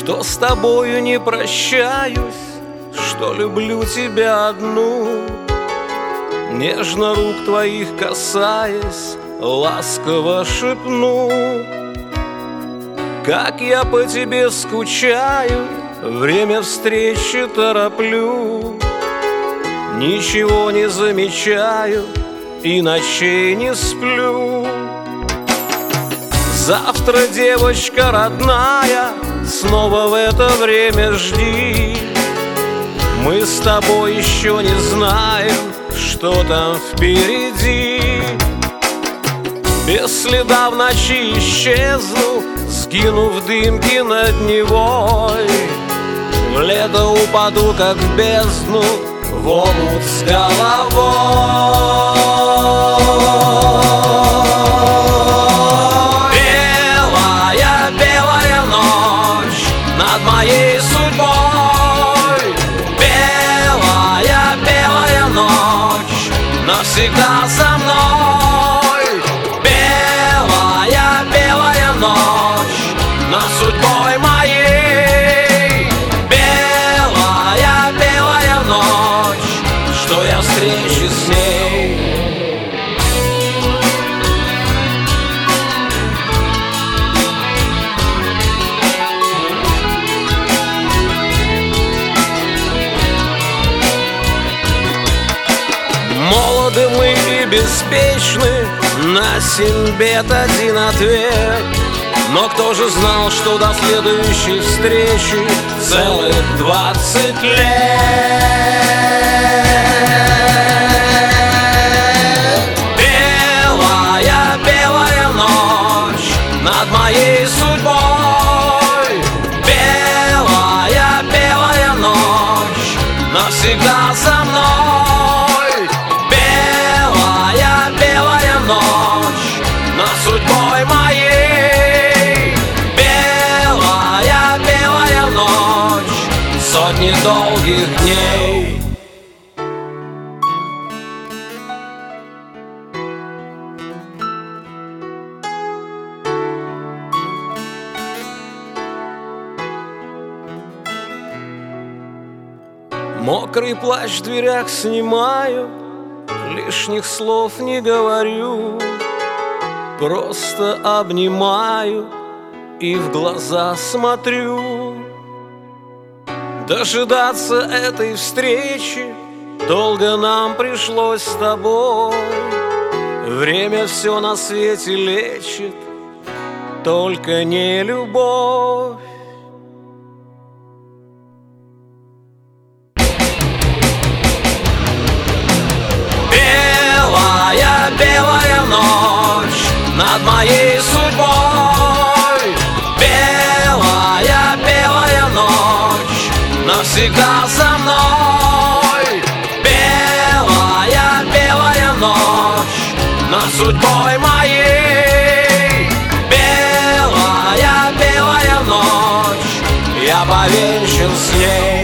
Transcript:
что с тобою не прощаюсь, что люблю тебя одну. Нежно рук твоих касаясь, ласково шепну: как я по тебе скучаю, время встречи тороплю. Ничего не замечаю и ночей не сплю. Завтра, девочка родная, снова в это время жди. Мы с тобой еще не знаем, что там впереди. Без следа в ночи исчезну, сгину в дымке над Невой. В лето упаду, как в бездну, в омут с головой. Белая, белая ночь над моей судьбой. Белая, белая ночь навсегда со мной. Белая, белая ночь над судьбой моей. Белая, белая ночь, что я встречусь с ней. Молоды мы и беспечны, на сим бед один ответ. Но кто же знал, что до следующей встречи целых 20 лет? Белая, белая ночь над моей судьбой. Белая, белая ночь навсегда со мной. Белая, белая ночь над судьбой моей. Сотни долгих дней. Мокрый плащ в дверях снимаю, лишних слов не говорю, просто обнимаю и в глаза смотрю. Дожидаться этой встречи долго нам пришлось с тобой. Время все на свете лечит, только не любовь. Белая, белая ночь над моей судьбой. Белая, белая ночь навсегда со мной. Белая, белая ночь над судьбой моей. Белая, белая ночь, я повенчан с ней.